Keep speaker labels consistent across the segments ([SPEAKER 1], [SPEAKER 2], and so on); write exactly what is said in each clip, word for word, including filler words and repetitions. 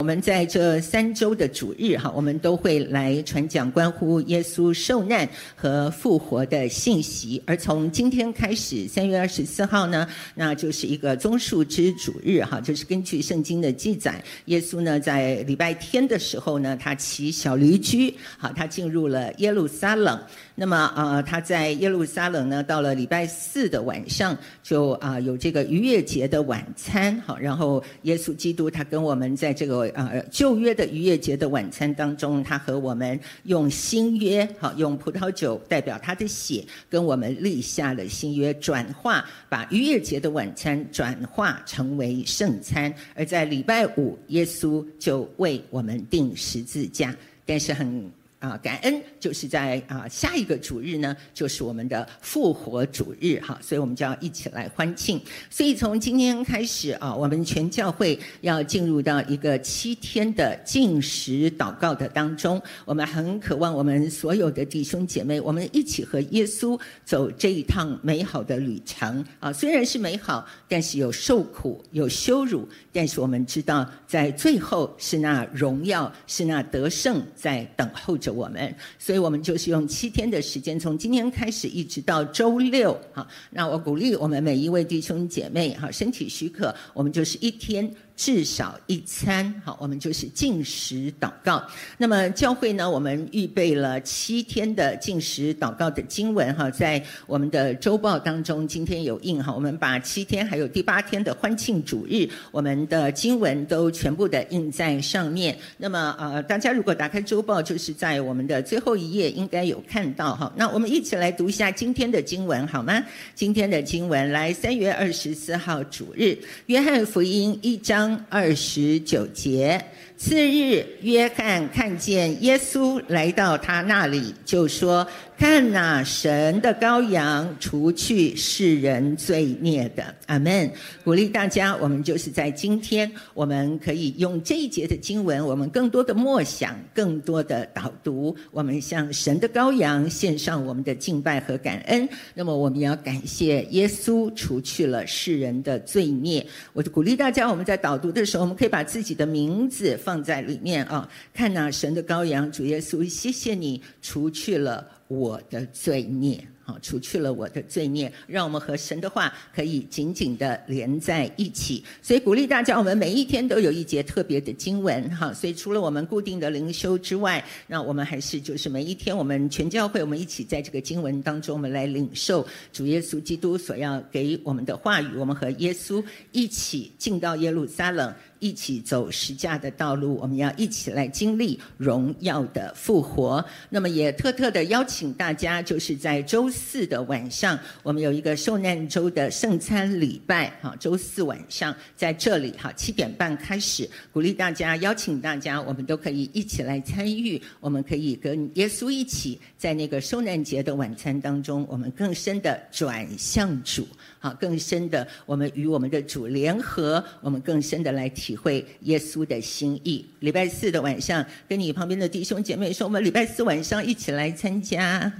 [SPEAKER 1] 们在这三周的主日哈，我们都会来传讲关乎耶稣受难和复活的信息。而从今天开始，三月二十四号呢，那就是一个棕树之主日哈，就是根据圣经的记载，耶稣呢在礼拜天的时候呢，他骑小驴驹，好，他进入了耶路撒冷。那么呃，他在耶路撒冷呢，到了礼拜四的晚上，就啊、呃、有这个逾越节的晚餐，好，然后耶稣基督他跟我们在这个呃旧约的逾越节的晚餐当中，他和我们用新约，好，用葡萄酒代表他的血，跟我们立下了新约，转化把逾越节的晚餐转化成为圣餐。而在礼拜五，耶稣就为我们钉十字架，但是很啊，感恩就是在啊下一个主日呢，就是我们的复活主日哈，所以我们就要一起来欢庆。所以从今天开始啊，我们全教会要进入到一个七天的禁食祷告的当中。我们很渴望我们所有的弟兄姐妹，我们一起和耶稣走这一趟美好的旅程啊。虽然是美好，但是有受苦，有羞辱，但是我们知道，在最后是那荣耀，是那得胜在等候着我们。所以我们就是用七天的时间，从今天开始一直到周六哈。那我鼓励我们每一位弟兄姐妹哈，身体许可，我们就是一天至少一餐，好，我们就是禁食祷告。那么教会呢，我们预备了七天的禁食祷告的经文哈，在我们的周报当中，今天有印哈，我们把七天还有第八天的欢庆主日，我们的经文都全部的印在上面。那么呃，大家如果打开周报，就是在我们的最后一页应该有看到哈。那我们一起来读一下今天的经文好吗？今天的经文来，三月二十四号主日，约翰福音一章二十九节。次日，约翰看见耶稣来到他那里，就说：看哪，神的羔羊，除去世人罪孽的。阿们。鼓励大家，我们就是在今天，我们可以用这一节的经文，我们更多的默想，更多的导读，我们向神的羔羊献上我们的敬拜和感恩。那么我们要感谢耶稣除去了世人的罪孽。我就鼓励大家，我们在导读的时候，我们可以把自己的名字放在里面啊。看哪，神的羔羊，主耶稣，谢谢你除去了我的罪孽，好，除去了我的罪孽，让我们和神的话可以紧紧的连在一起。所以鼓励大家，我们每一天都有一节特别的经文哈。所以除了我们固定的灵修之外，那我们还是就是每一天我们全教会我们一起在这个经文当中，我们来领受主耶稣基督所要给我们的话语。我们和耶稣一起进到耶路撒冷，一起走十架的道路，我们要一起来经历荣耀的复活。那么也特特的邀请大家，就是在周四的晚上，我们有一个受难周的圣餐礼拜，好，周四晚上在这里，好，七点半开始，鼓励大家，邀请大家，我们都可以一起来参与，我们可以跟耶稣一起在那个受难节的晚餐当中，我们更深的转向主，好，更深的我们与我们的主联合，我们更深的来体会耶稣的心意。礼拜四的晚上，跟你旁边的弟兄姐妹说，我们礼拜四晚上一起来参加。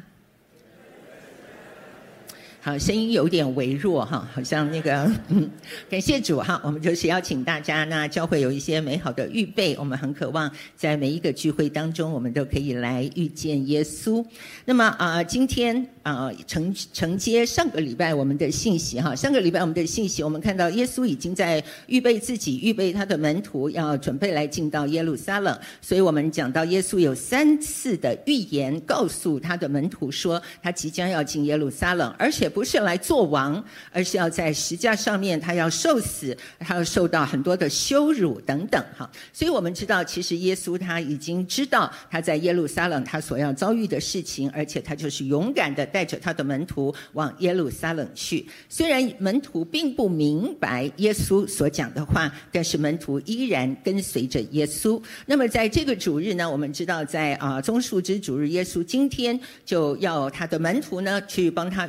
[SPEAKER 1] 好，声音有点微弱哈，好像那个，嗯，感谢主哈，我们就是邀请大家，那教会有一些美好的预备，我们很渴望在每一个聚会当中，我们都可以来遇见耶稣。那么啊、呃，今天啊、呃、承承接上个礼拜我们的信息哈，上个礼拜我们的信息，我们看到耶稣已经在预备自己，预备他的门徒，要准备来进到耶路撒冷，所以我们讲到耶稣有三次的预言，告诉他的门徒说，他即将要进耶路撒冷，而且不是来做王，而是要在十架上面他要受死，他要受到很多的羞辱等等哈。所以我们知道，其实耶稣他已经知道他在耶路撒冷他所要遭遇的事情，而且他就是勇敢的带着他的门徒往耶路撒冷去。虽然门徒并不明白耶稣所讲的话，但是门徒依然跟随着耶稣。那么在这个主日呢，我们知道在啊棕树之主日，耶稣今天就要他的门徒呢去帮他预备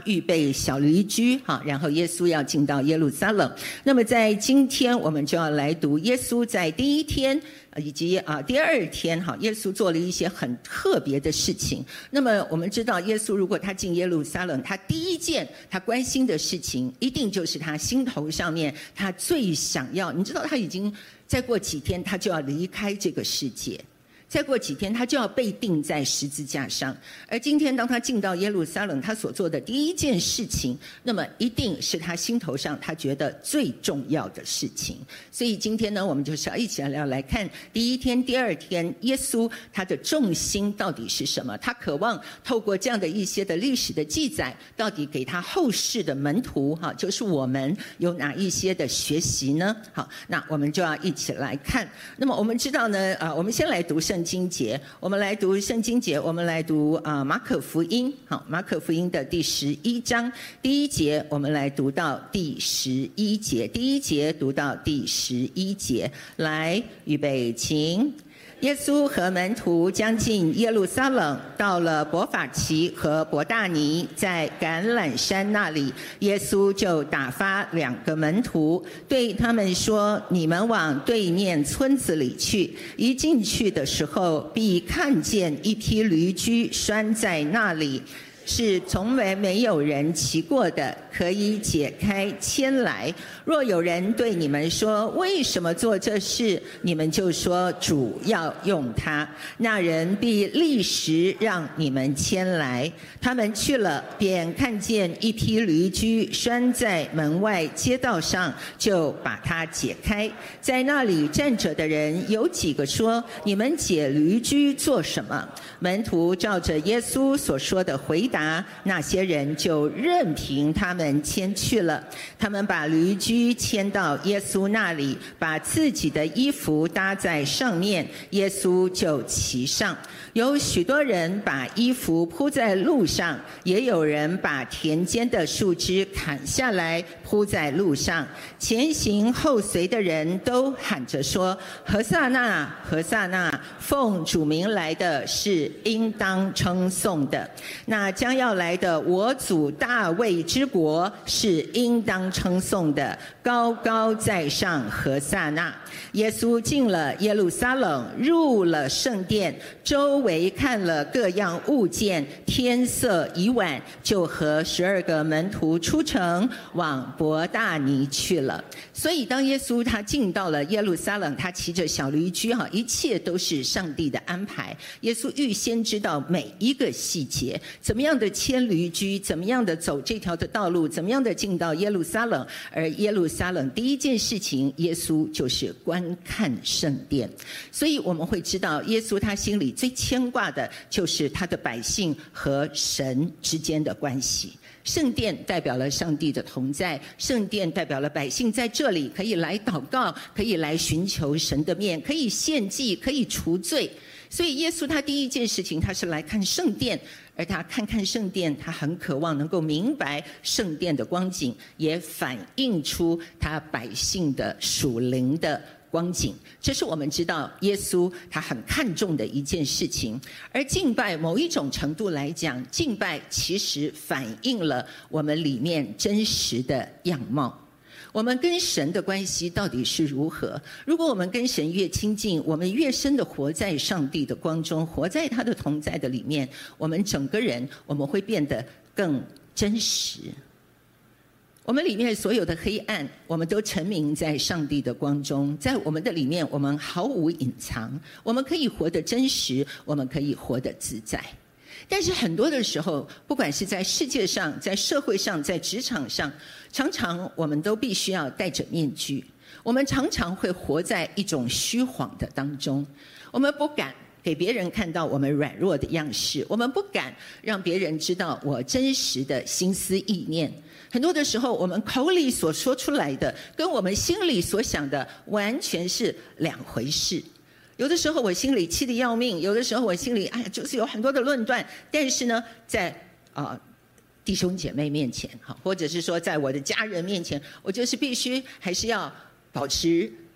[SPEAKER 1] 对小驴驹，哈，然后耶稣要进到耶路撒冷。那么在今天我们就要来读耶稣在第一天以及啊第二天，哈，耶稣做了一些很特别的事情。那么我们知道，耶稣如果他进耶路撒冷，他第一件他关心的事情，一定就是他心头上面他最想要。你知道，他已经再过几天他就要离开这个世界。再过几天他就要被钉在十字架上，而今天当他进到耶路撒冷，他所做的第一件事情，那么一定是他心头上他觉得最重要的事情。所以今天呢，我们就是要一起来来看第一天第二天耶稣他的重心到底是什么，他渴望透过这样的一些的历史的记载，到底给他后世的门徒，哈，就是我们有哪一些的学习呢？好，那我们就要一起来看。那么我们知道呢，呃，我们先来读圣圣经节，我们来读圣经节，我们来读啊、呃、马可福音，好，马可福音的第十一章第一节，我们来读到第十一节，第一节读到第十一节，来，预备，请。耶稣和门徒将近耶路撒冷，到了伯法其和伯大尼，在橄榄山那里，耶稣就打发两个门徒，对他们说：你们往对面村子里去，一进去的时候，必看见一匹驴驹拴在那里，是从来没有人骑过的，可以解开牵来。若有人对你们说为什么做这事，你们就说主要用它，那人必立时让你们牵来。他们去了，便看见一匹驴驹拴在门外街道上，就把它解开。在那里站着的人有几个说：你们解驴驹做什么？门徒照着耶稣所说的回答，那些人就任凭他们牵去了。他们把驴驹牵到耶稣那里，把自己的衣服搭在上面，耶稣就骑上。有许多人把衣服铺在路上，也有人把田间的树枝砍下来铺在路上。前行后随的人都喊着说：何撒那，何撒那，奉主名来的是应当称颂的。那将要来的我主大卫之国是应当称颂的，高高在上，何撒那。耶稣进了耶路撒冷，入了圣殿，周围看了各样物件，天色已晚，就和十二个门徒出城，往伯大尼去了。所以当耶稣他进到了耶路撒冷，他骑着小驴驹，一切都是上帝的安排。耶稣预先知道每一个细节，怎么样的牵驴驹，怎么样的走这条的道路，怎么样的进到耶路撒冷。而耶路撒冷第一件事情，耶稣就是观看圣殿。所以我们会知道，耶稣他心里最牵挂的就是他的百姓和神之间的关系。圣殿代表了上帝的同在，圣殿代表了百姓在这里可以来祷告，可以来寻求神的面，可以献祭，可以除罪。所以耶稣他第一件事情，他是来看圣殿，而他看看圣殿，他很渴望能够明白圣殿的光景，也反映出他百姓的属灵的光景。这是我们知道耶稣他很看重的一件事情。而敬拜某一种程度来讲，敬拜其实反映了我们里面真实的样貌。我们跟神的关系到底是如何？如果我们跟神越亲近，我们越深的活在上帝的光中，活在他的同在的里面，我们整个人我们会变得更真实。我们里面所有的黑暗，我们都沉迷在上帝的光中，在我们的里面我们毫无隐藏，我们可以活得真实，我们可以活得自在。但是很多的时候，不管是在世界上，在社会上，在职场上，常常我们都必须要戴着面具，我们常常会活在一种虚晃的当中，我们不敢给别人看到我们软弱的样式，我们不敢让别人知道我真实的心思意念。很多的时候，我们口里所说出来的跟我们心里所想的完全是两回事。有的时候我心里气得要命，有的时候我心里哎呀就是有很多的论断，但是呢在啊、呃、弟兄姐妹面前，或者是说在我的家人面前，我就是必须还是要保持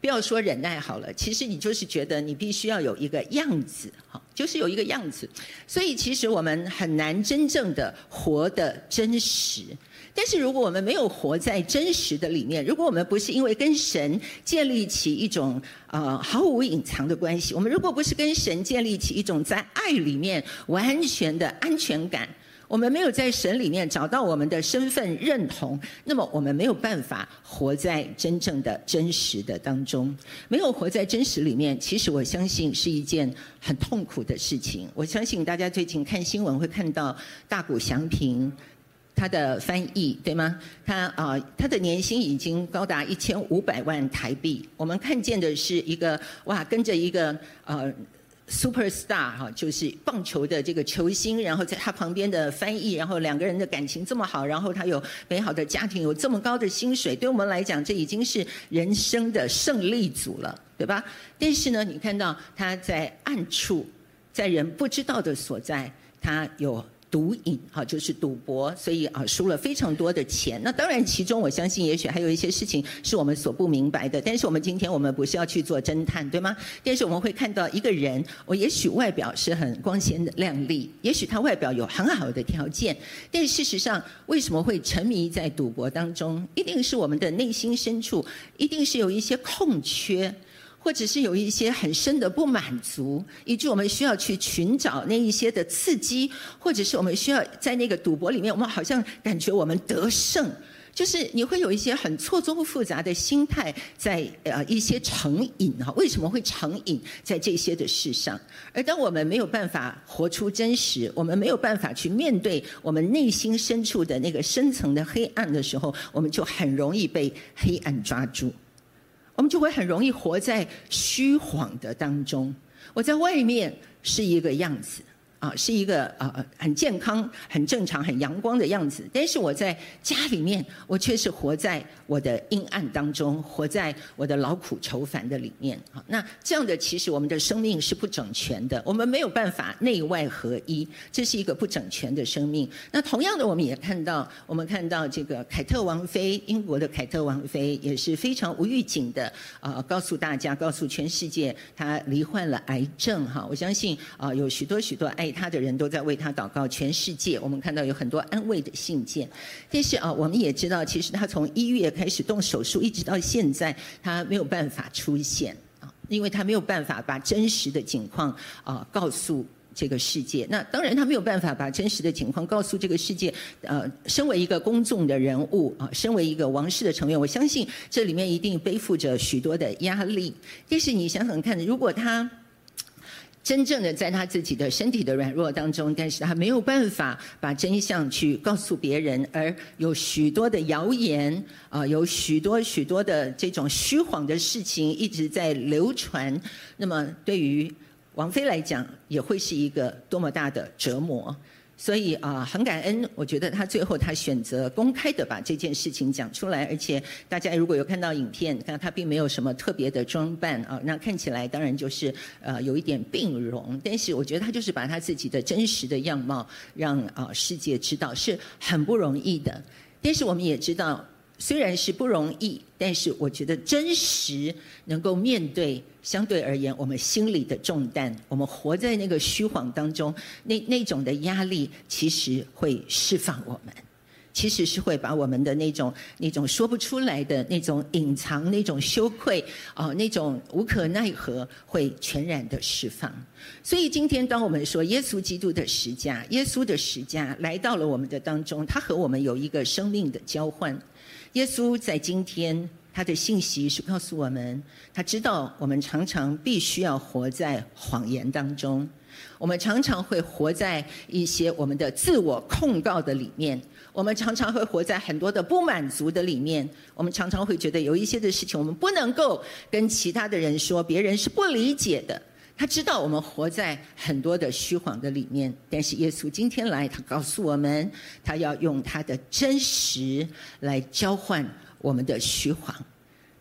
[SPEAKER 1] 不要说忍耐好了，其实你就是觉得你必须要有一个样子，就是有一个样子。所以其实我们很难真正的活得真实。但是如果我们没有活在真实的里面，如果我们不是因为跟神建立起一种呃毫无隐藏的关系，我们如果不是跟神建立起一种在爱里面完全的安全感，我们没有在神里面找到我们的身份认同，那么我们没有办法活在真正的真实的当中。没有活在真实里面，其实我相信是一件很痛苦的事情。我相信大家最近看新闻会看到大谷翔平他的翻译，对吗？他啊、呃，他的年薪已经高达一千五百万台币。我们看见的是一个哇，跟着一个呃 superstar 哈，就是棒球的这个球星，然后在他旁边的翻译，然后两个人的感情这么好，然后他有美好的家庭，有这么高的薪水，对我们来讲，这已经是人生的胜利组了，对吧？但是呢，你看到他在暗处，在人不知道的所在，他有毒瘾，哈，就是赌博，所以啊输了非常多的钱。那当然，其中我相信也许还有一些事情是我们所不明白的。但是我们今天我们不是要去做侦探，对吗？但是我们会看到一个人，我也许外表是很光鲜的亮丽，也许他外表有很好的条件，但事实上为什么会沉迷在赌博当中？一定是我们的内心深处，一定是有一些空缺。或者是有一些很深的不满足，以致我们需要去寻找那一些的刺激，或者是我们需要在那个赌博里面，我们好像感觉我们得胜，就是你会有一些很错综复杂的心态在呃一些成瘾哈。为什么会成瘾在这些的事上？而当我们没有办法活出真实，我们没有办法去面对我们内心深处的那个深层的黑暗的时候，我们就很容易被黑暗抓住。我们就会很容易活在虚晃的当中。我在外面是一个样子啊，是一个呃很健康、很正常、很阳光的样子，但是我在家里面，我却是活在我的阴暗当中，活在我的劳苦愁烦的里面啊。那这样的，其实我们的生命是不整全的，我们没有办法内外合一，这是一个不整全的生命。那同样的，我们也看到，我们看到这个凯特王妃，英国的凯特王妃也是非常无预警的呃告诉大家，告诉全世界，她罹患了癌症哈。我相信啊、呃，有许多许多爱他的人都在为他祷告，全世界我们看到有很多安慰的信件。但是啊，我们也知道，其实他从一月开始动手术，一直到现在，他没有办法出现啊，因为他没有办法把真实的情况啊告诉这个世界。那当然，他没有办法把真实的情况告诉这个世界。呃，身为一个公众的人物啊，身为一个王室的成员，我相信这里面一定背负着许多的压力。但是你想想看，如果他真正的在他自己的身体的软弱当中，但是他没有办法把真相去告诉别人，而有许多的谣言啊、呃，有许多许多的这种虚晃的事情一直在流传，那么对于王妃来讲，也会是一个多么大的折磨。所以啊、呃，很感恩，我觉得他最后他选择公开的把这件事情讲出来，而且大家如果有看到影片，看他并没有什么特别的装扮啊，那看起来当然就是呃有一点病容，但是我觉得他就是把他自己的真实的样貌让啊、呃、世界知道，是很不容易的。但是我们也知道，虽然是不容易，但是我觉得真实能够面对，相对而言我们心里的重担，我们活在那个虚晃当中，那那种的压力其实会释放我们，其实是会把我们的那种那种说不出来的那种隐藏、那种羞愧啊、呃，那种无可奈何，会全然的释放。所以今天当我们说耶稣基督的十架，耶稣的十架来到了我们的当中，他和我们有一个生命的交换。耶稣在今天他的信息是告诉我们，他知道我们常常必须要活在谎言当中，我们常常会活在一些我们的自我控告的里面，我们常常会活在很多的不满足的里面，我们常常会觉得有一些的事情我们不能够跟其他的人说，别人是不理解的。他知道我们活在很多的虚晃的里面，但是耶稣今天来，他告诉我们，他要用他的真实来交换我们的虚晃。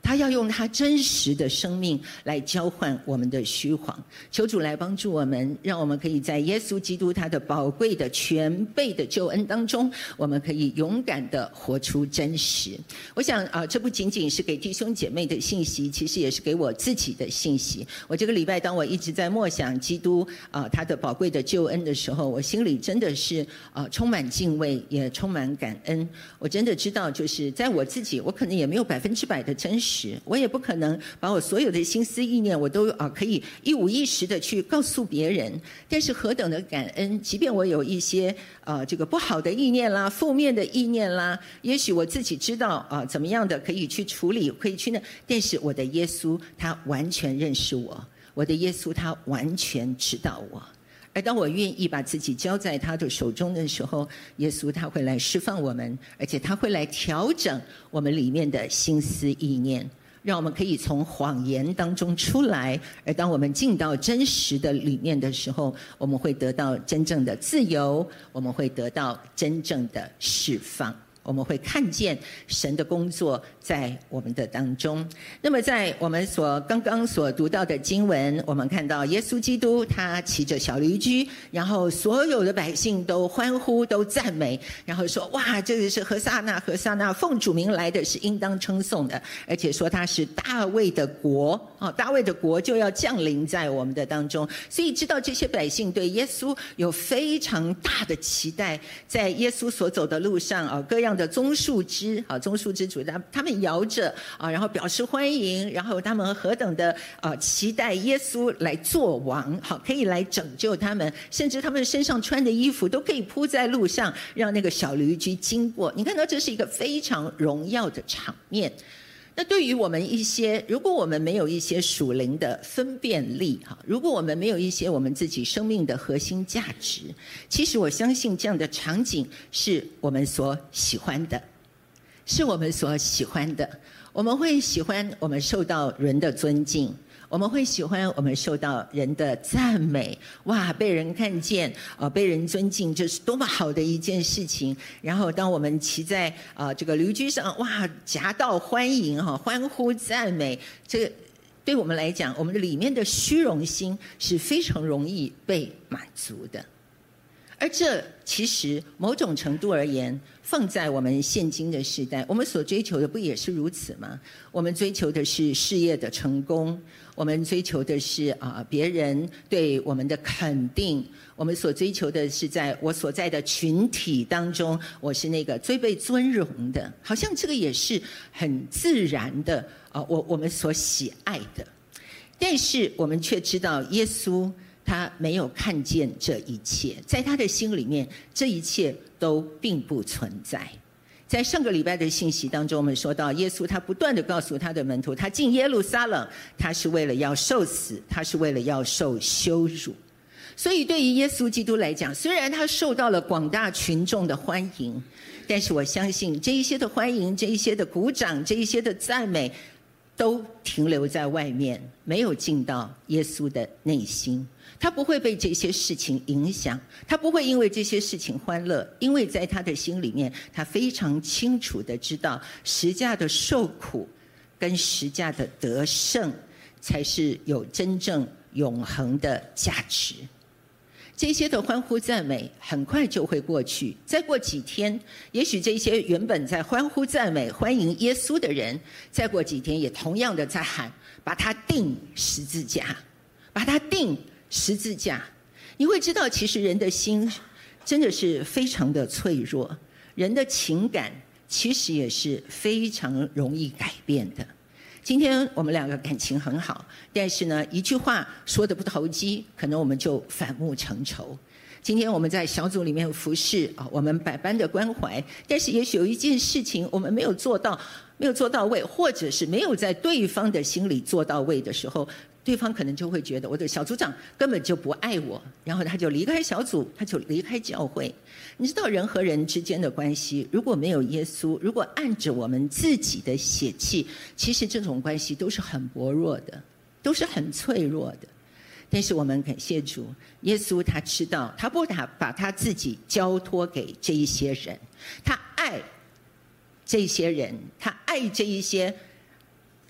[SPEAKER 1] 他要用他真实的生命来交换我们的虚谎。求主来帮助我们，让我们可以在耶稣基督他的宝贵的全备的救恩当中，我们可以勇敢的活出真实。我想啊、呃，这不仅仅是给弟兄姐妹的信息，其实也是给我自己的信息。我这个礼拜当我一直在默想基督啊、呃、他的宝贵的救恩的时候，我心里真的是啊、呃、充满敬畏，也充满感恩。我真的知道，就是在我自己，我可能也没有百分之百的真实。我也不可能把我所有的心思意念我都啊可以一五一十的去告诉别人，但是何等的感恩，即便我有一些呃这个不好的意念啦、负面的意念啦，也许我自己知道啊怎么样的可以去处理，可以去那，但是我的耶稣他完全认识我，我的耶稣他完全知道我。而当我愿意把自己交在他的手中的时候，耶稣他会来释放我们，而且他会来调整我们里面的心思意念，让我们可以从谎言当中出来。而当我们进到真实的里面的时候，我们会得到真正的自由，我们会得到真正的释放，我们会看见神的工作在我们的当中。那么在我们所刚刚所读到的经文，我们看到耶稣基督他骑着小驴驹，然后所有的百姓都欢呼都赞美，然后说哇，这个是何撒那何撒那，奉主名来的是应当称颂的，而且说他是大卫的国、哦、大卫的国就要降临在我们的当中。所以知道这些百姓对耶稣有非常大的期待，在耶稣所走的路上、哦、各样的棕树枝、啊、棕树枝主他们摇着、啊、然后表示欢迎，然后他们何等的、啊、期待耶稣来做王、好，可以来拯救他们，甚至他们身上穿的衣服都可以铺在路上，让那个小驴驹经过。你看到这是一个非常荣耀的场面。那对于我们一些，如果我们没有一些属灵的分辨力，如果我们没有一些我们自己生命的核心价值，其实我相信这样的场景是我们所喜欢的，是我们所喜欢的。我们会喜欢我们受到人的尊敬，我们会喜欢我们受到人的赞美，哇，被人看见、呃、被人尊敬，这是多么好的一件事情。然后当我们骑在、呃、这个驴驹上，哇，夹道欢迎、哦、欢呼赞美，这个对我们来讲，我们的里面的虚荣心是非常容易被满足的。而这其实某种程度而言，放在我们现今的时代，我们所追求的不也是如此吗？我们追求的是事业的成功，我们追求的是啊别人对我们的肯定，我们所追求的是在我所在的群体当中，我是那个最被尊荣的，好像这个也是很自然的啊，我我们所喜爱的。但是我们却知道耶稣他没有看见这一切，在他的心里面，这一切都并不存在。在上个礼拜的信息当中，我们说到耶稣他不断的告诉他的门徒，他进耶路撒冷，他是为了要受死，他是为了要受羞辱。所以对于耶稣基督来讲，虽然他受到了广大群众的欢迎，但是我相信这一些的欢迎，这一些的鼓掌，这一些的赞美，都停留在外面，没有进到耶稣的内心。他不会被这些事情影响，他不会因为这些事情欢乐，因为在他的心里面，他非常清楚的知道十架的受苦跟十架的得胜才是有真正永恒的价值。这些的欢呼赞美很快就会过去，再过几天，也许这些原本在欢呼赞美欢迎耶稣的人，再过几天也同样的在喊把他钉十字架，把他钉十字架。你会知道其实人的心真的是非常的脆弱，人的情感其实也是非常容易改变的。今天我们两个感情很好，但是呢，一句话说得不投机，可能我们就反目成仇。今天我们在小组里面服侍啊，我们百般的关怀，但是也许有一件事情我们没有做到，没有做到位，或者是没有在对方的心里做到位的时候，对方可能就会觉得我的小组长根本就不爱我，然后他就离开小组，他就离开教会。你知道人和人之间的关系，如果没有耶稣，如果按着我们自己的血气，其实这种关系都是很薄弱的，都是很脆弱的。但是我们感谢主，耶稣他知道，他不把把他自己交托给这一些人，他爱这些人，他爱这一些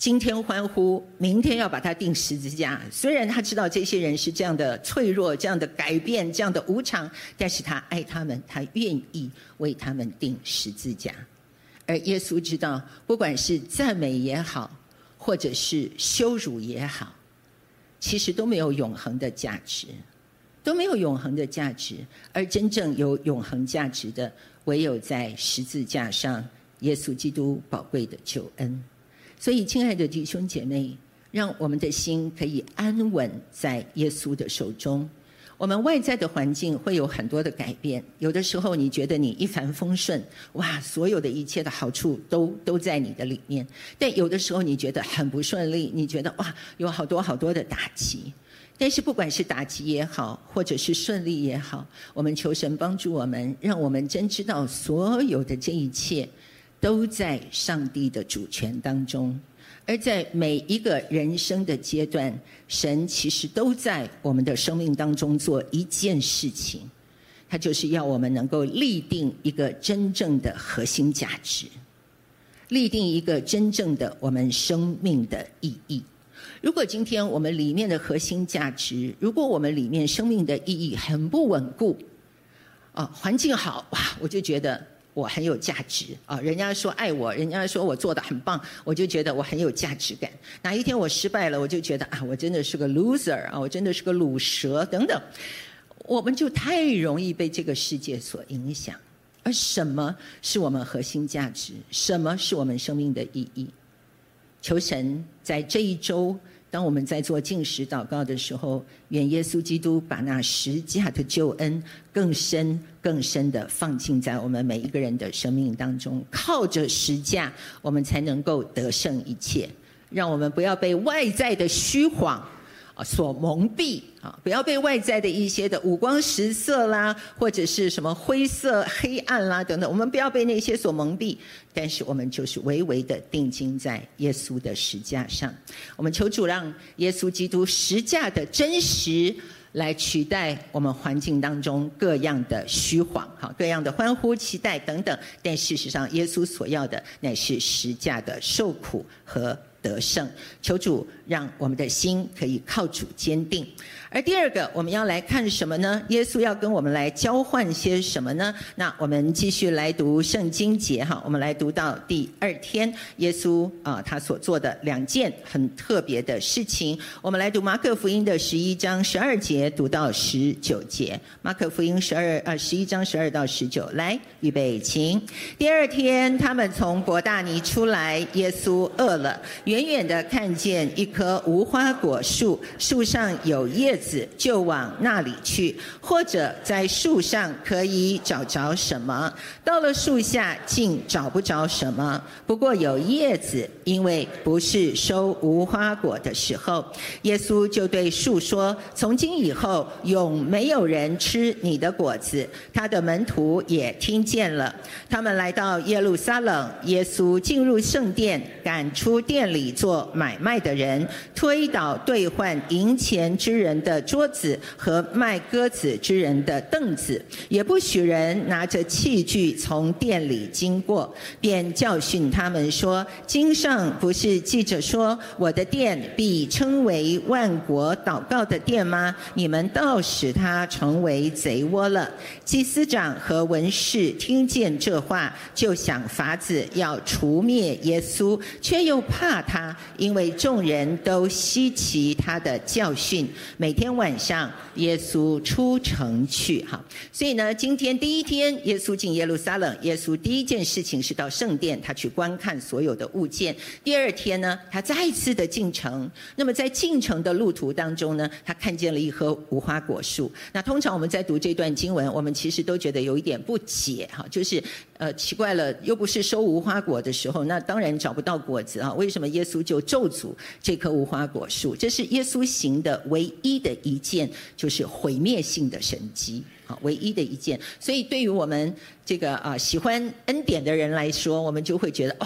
[SPEAKER 1] 今天欢呼，明天要把他钉十字架。虽然他知道这些人是这样的脆弱，这样的改变，这样的无常，但是他爱他们，他愿意为他们钉十字架。而耶稣知道，不管是赞美也好，或者是羞辱也好，其实都没有永恒的价值，都没有永恒的价值。而真正有永恒价值的，唯有在十字架上耶稣基督宝贵的救恩。所以亲爱的弟兄姐妹，让我们的心可以安稳在耶稣的手中。我们外在的环境会有很多的改变，有的时候你觉得你一帆风顺，哇，所有的一切的好处都都在你的里面。但有的时候你觉得很不顺利，你觉得哇，有好多好多的打击。但是不管是打击也好，或者是顺利也好，我们求神帮助我们，让我们真知道所有的这一切都在上帝的主权当中。而在每一个人生的阶段，神其实都在我们的生命当中做一件事情，他就是要我们能够立定一个真正的核心价值，立定一个真正的我们生命的意义。如果今天我们里面的核心价值，如果我们里面生命的意义很不稳固啊，环境好，哇，我就觉得我很有价值啊！人家说爱我，人家说我做得很棒，我就觉得我很有价值感。哪一天我失败了，我就觉得啊，我真的是个 loser 啊，我真的是个卤蛇等等。我们就太容易被这个世界所影响。而什么是我们核心价值？什么是我们生命的意义？求神在这一周，当我们在做禁食祷告的时候，愿耶稣基督把那十架的救恩更深更深的放进在我们每一个人的生命当中。靠着十架，我们才能够得胜一切。让我们不要被外在的虚晃所蒙蔽啊，不要被外在的一些的五光十色啦，或者是什么灰色黑暗啦等等，我们不要被那些所蒙蔽，但是我们就是微微的定睛在耶稣的十架上。我们求主让耶稣基督十架的真实来取代我们环境当中各样的虚晃，各样的欢呼期待等等，但事实上耶稣所要的乃是十架的受苦和得胜。求主让我们的心可以靠主坚定。而第二个，我们要来看什么呢？耶稣要跟我们来交换些什么呢？那我们继续来读圣经节哈，我们来读到第二天，耶稣啊、呃、他所做的两件很特别的事情。我们来读马可福音的十一章十二节读到十九节。马可福音十二呃十一章十二到十九，来预备请。第二天，他们从伯大尼出来，耶稣饿了，远远的看见一棵无花果树，树上有叶子，就往那里去，或者在树上可以找着什么。到了树下，竟找不着什么，不过有叶子，因为不是收无花果的时候。耶稣就对树说：从今以后，永没有人吃你的果子。他的门徒也听见了。他们来到耶路撒冷，耶稣进入圣殿，赶出店里做买卖的人，推倒兑换银钱之人的桌子和卖鸽子之人的凳子，也不许人拿着器具从店里经过，便教训他们说：经上不是记着说，我的殿必称为万国祷告的殿吗？你们倒使它成为贼窝了。祭司长和文士听见这话，就想法子要除灭耶稣，却又怕他，因为众人都稀奇他的教训。每天晚上，耶稣出城去。好，所以呢，今天第一天，耶稣进耶路撒冷，耶稣第一件事情是到圣殿，他去观看所有的物件。第二天呢，他再一次的进城。那么在进城的路途当中呢，他看见了一棵无花果树。那通常我们在读这段经文，我们其实都觉得有一点不解哈，就是呃奇怪了，又不是收无花果的时候，那当然找不到果子啊，为什么耶稣就咒诅这棵无花果树？这是耶稣行的唯一的一件，就是毁灭性的神迹。唯一的一件，所以对于我们这个啊喜欢恩典的人来说，我们就会觉得哇，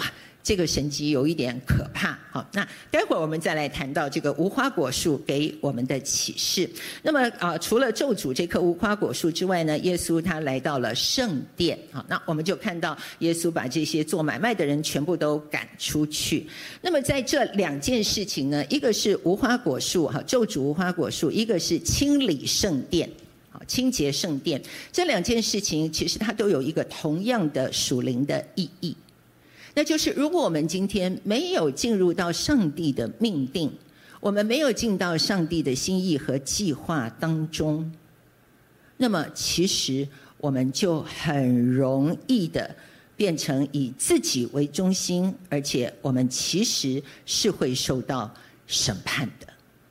[SPEAKER 1] 这个神迹有一点可怕。好，那待会儿我们再来谈到这个无花果树给我们的启示。那么啊、呃，除了咒诅这棵无花果树之外呢，耶稣他来到了圣殿。好，那我们就看到耶稣把这些做买卖的人全部都赶出去。那么在这两件事情呢，一个是无花果树，哈，咒诅无花果树；一个是清理圣殿。清洁圣殿，这两件事情其实它都有一个同样的属灵的意义，那就是如果我们今天没有进入到上帝的命定，我们没有进到上帝的心意和计划当中，那么其实我们就很容易的变成以自己为中心，而且我们其实是会受到审判的。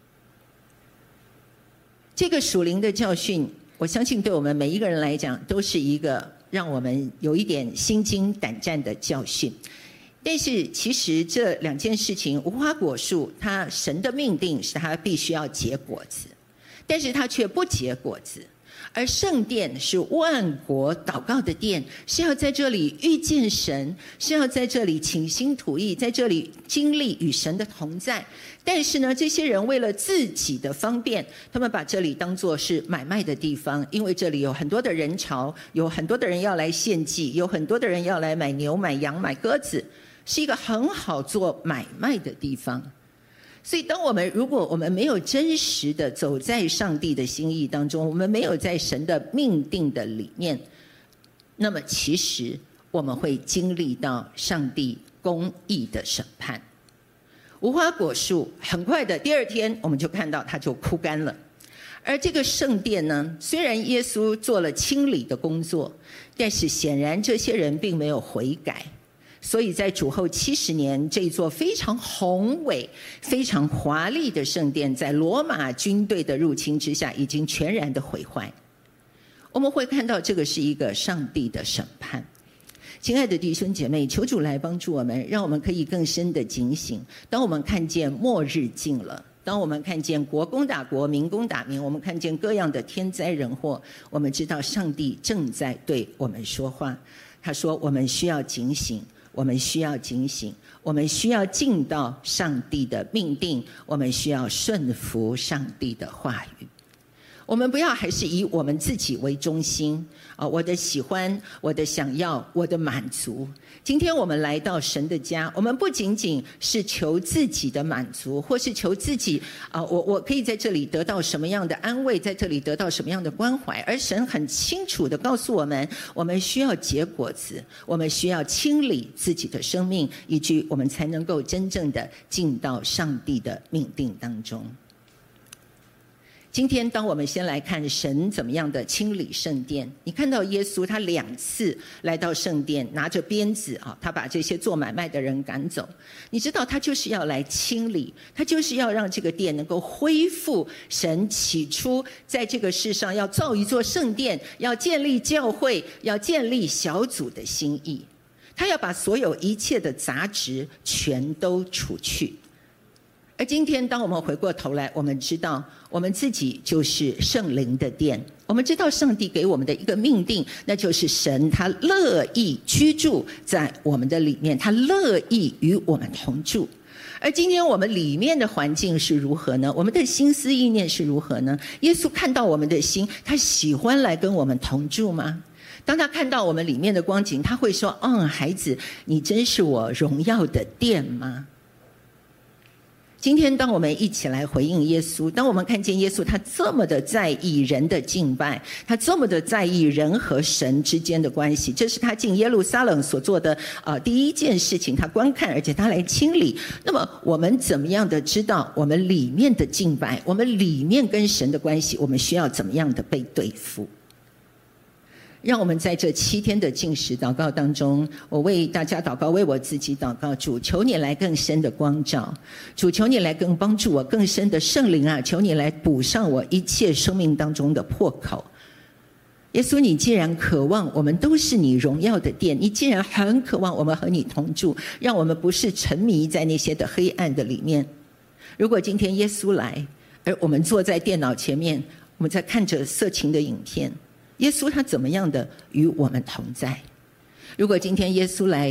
[SPEAKER 1] 这个属灵的教训，我相信对我们每一个人来讲都是一个让我们有一点心惊胆战的教训。但是其实这两件事情，无花果树它神的命定是它必须要结果子，但是它却不结果子。而圣殿是万国祷告的殿，是要在这里遇见神，是要在这里倾心吐意，在这里经历与神的同在。但是呢，这些人为了自己的方便，他们把这里当作是买卖的地方，因为这里有很多的人潮，有很多的人要来献祭，有很多的人要来买牛、买羊、买鸽子，是一个很好做买卖的地方。所以当我们如果我们没有真实的走在上帝的心意当中，我们没有在神的命定的里面，那么其实我们会经历到上帝公义的审判。无花果树很快的第二天我们就看到它就枯干了。而这个圣殿呢，虽然耶稣做了清理的工作，但是显然这些人并没有悔改。所以在主后七十年，这座非常宏伟、非常华丽的圣殿，在罗马军队的入侵之下，已经全然的毁坏。我们会看到这个是一个上帝的审判。亲爱的弟兄姐妹，求主来帮助我们，让我们可以更深的警醒。当我们看见末日近了，当我们看见国攻打国、民攻打民，我们看见各样的天灾人祸，我们知道上帝正在对我们说话。他说我们需要警醒，我们需要警醒，我们需要尽到上帝的命定，我们需要顺服上帝的话语。我们不要还是以我们自己为中心啊！我的喜欢，我的想要，我的满足。今天我们来到神的家，我们不仅仅是求自己的满足，或是求自己啊，我我可以在这里得到什么样的安慰，在这里得到什么样的关怀。而神很清楚地告诉我们，我们需要结果子，我们需要清理自己的生命，以至我们才能够真正的进到上帝的命定当中。今天当我们先来看神怎么样的清理圣殿，你看到耶稣他两次来到圣殿，拿着鞭子啊，他把这些做买卖的人赶走。你知道他就是要来清理，他就是要让这个殿能够恢复神起初在这个世上要造一座圣殿，要建立教会，要建立小组的心意。他要把所有一切的杂质全都除去。而今天当我们回过头来，我们知道我们自己就是圣灵的殿，我们知道上帝给我们的一个命定，那就是神他乐意居住在我们的里面，他乐意与我们同住。而今天我们里面的环境是如何呢？我们的心思意念是如何呢？耶稣看到我们的心，他喜欢来跟我们同住吗？当他看到我们里面的光景，他会说，嗯，孩子，你真是我荣耀的殿吗？今天当我们一起来回应耶稣，当我们看见耶稣他这么的在意人的敬拜，他这么的在意人和神之间的关系，这是他进耶路撒冷所做的呃第一件事情，他观看而且他来清理。那么我们怎么样的知道我们里面的敬拜，我们里面跟神的关系，我们需要怎么样的被对付？让我们在这七天的禁食祷告当中，我为大家祷告，为我自己祷告。主，求你来更深的光照，主，求你来更帮助我更深的圣灵啊，求你来补上我一切生命当中的破口。耶稣，你既然渴望我们都是你荣耀的殿，你既然很渴望我们和你同住，让我们不是沉迷在那些的黑暗的里面。如果今天耶稣来，而我们坐在电脑前面，我们在看着色情的影片，耶稣他怎么样的与我们同在？如果今天耶稣来，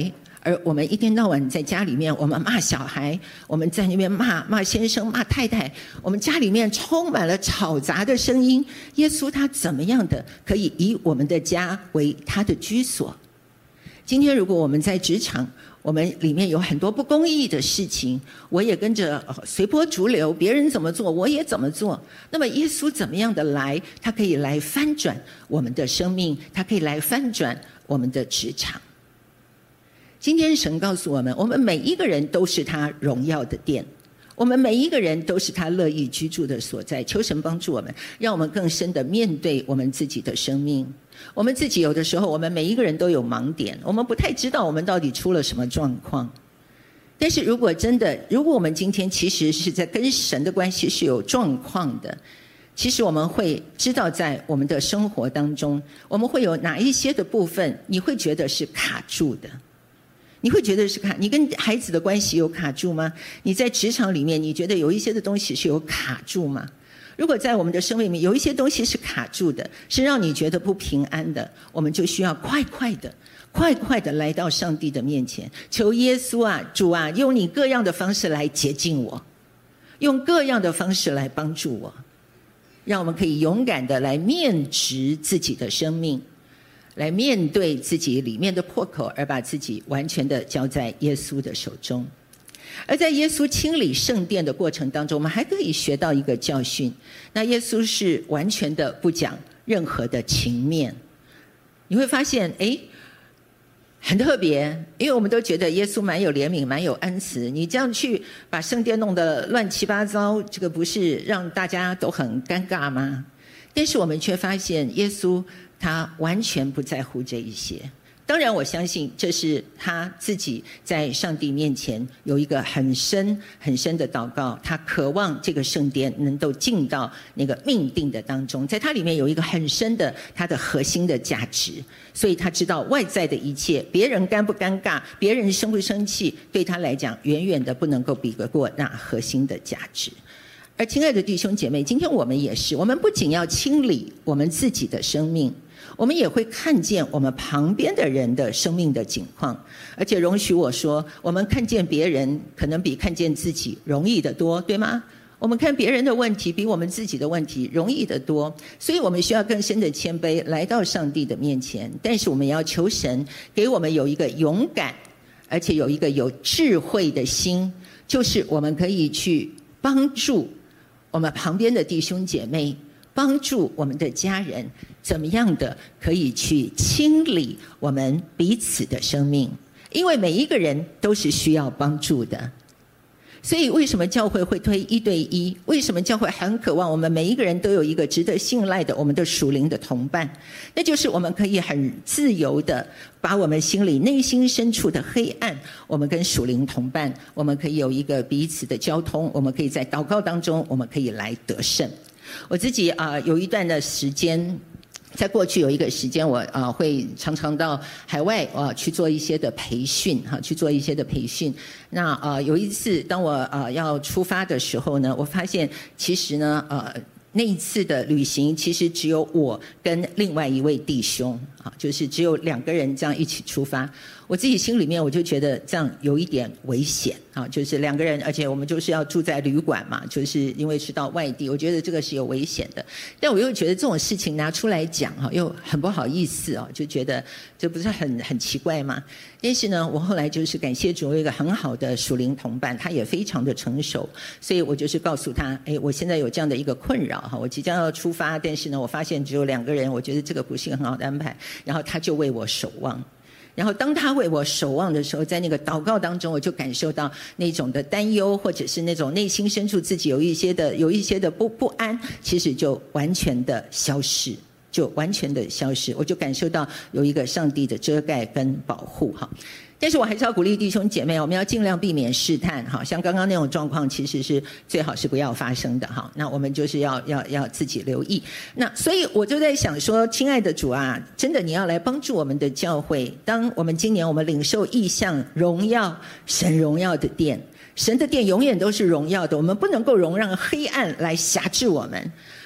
[SPEAKER 1] 而我们一天到晚在家里面，我们骂小孩，我们在那边骂骂先生、骂太太，我们家里面充满了吵杂的声音。耶稣他怎么样的可以以我们的家为他的居所？今天如果我们在职场，我们里面有很多不公义的事情，我也跟着随波逐流，别人怎么做我也怎么做。那么耶稣怎么样的来，他可以来翻转我们的生命，他可以来翻转我们的职场。今天神告诉我们，我们每一个人都是他荣耀的殿，我们每一个人都是他乐意居住的所在。求神帮助我们，让我们更深的面对我们自己的生命。我们自己有的时候，我们每一个人都有盲点，我们不太知道我们到底出了什么状况。但是如果真的，如果我们今天其实是在跟神的关系是有状况的，其实我们会知道在我们的生活当中，我们会有哪一些的部分你会觉得是卡住的。你会觉得是卡，你跟孩子的关系有卡住吗？你在职场里面，你觉得有一些的东西是有卡住吗？如果在我们的生命里面有一些东西是卡住的，是让你觉得不平安的，我们就需要快快的、快快的来到上帝的面前，求耶稣啊，主啊，用你各样的方式来洁净我，用各样的方式来帮助我，让我们可以勇敢的来面直自己的生命。来面对自己里面的破口，而把自己完全的交在耶稣的手中。而在耶稣清理圣殿的过程当中，我们还可以学到一个教训，那耶稣是完全的不讲任何的情面。你会发现诶很特别，因为我们都觉得耶稣蛮有怜悯，蛮有恩慈，你这样去把圣殿弄得乱七八糟，这个不是让大家都很尴尬吗？但是我们却发现耶稣他完全不在乎这一些。当然我相信这是他自己在上帝面前有一个很深很深的祷告，他渴望这个圣殿能够进到那个命定的当中，在他里面有一个很深的他的核心的价值，所以他知道外在的一切，别人尴不尴尬，别人生不生气，对他来讲远远的不能够比得过那核心的价值。而亲爱的弟兄姐妹，今天我们也是，我们不仅要清理我们自己的生命，我们也会看见我们旁边的人的生命的境况。而且容许我说，我们看见别人可能比看见自己容易得多，对吗？我们看别人的问题比我们自己的问题容易得多，所以我们需要更深的谦卑来到上帝的面前。但是我们要求神给我们有一个勇敢而且有一个有智慧的心，就是我们可以去帮助我们旁边的弟兄姐妹，帮助我们的家人，怎么样的可以去清理我们彼此的生命，因为每一个人都是需要帮助的。所以为什么教会会推一对一？为什么教会很渴望我们每一个人都有一个值得信赖的我们的属灵的同伴？那就是我们可以很自由的把我们心里内心深处的黑暗，我们跟属灵同伴，我们可以有一个彼此的交通，我们可以在祷告当中，我们可以来得胜。我自己啊、呃、有一段的时间，在过去有一个时间，我啊、呃、会常常到海外啊、呃、去做一些的培训哈、啊，去做一些的培训。那呃有一次，当我呃要出发的时候呢，我发现其实呢呃那一次的旅行，其实只有我跟另外一位弟兄啊，就是只有两个人这样一起出发。我自己心里面我就觉得这样有一点危险啊，就是两个人，而且我们就是要住在旅馆嘛，就是因为是到外地，我觉得这个是有危险的。但我又觉得这种事情拿出来讲哈，又很不好意思哦，就觉得这不是很很奇怪吗？但是呢，我后来就是感谢主有一个很好的属灵同伴，他也非常的成熟，所以我就是告诉他，哎，我现在有这样的一个困扰哈，我即将要出发，但是呢，我发现只有两个人，我觉得这个不是一个很好的安排，然后他就为我守望。然后当他为我守望的时候，在那个祷告当中，我就感受到那种的担忧，或者是那种内心深处自己有一些的有一些的不不安，其实就完全的消失，就完全的消失。我就感受到有一个上帝的遮盖跟保护哈。但是我还是要鼓励弟兄姐妹，我们要尽量避免试探哈，像刚刚那种状况其实是最好是不要发生的哈。那我们就是要要要自己留意。那所以我就在想说，亲爱的主啊，真的你要来帮助我们的教会。当我们今年我们领受异象荣耀神荣耀的殿，神的殿永远都是荣耀的，我们不能够容让黑暗来辖制我们。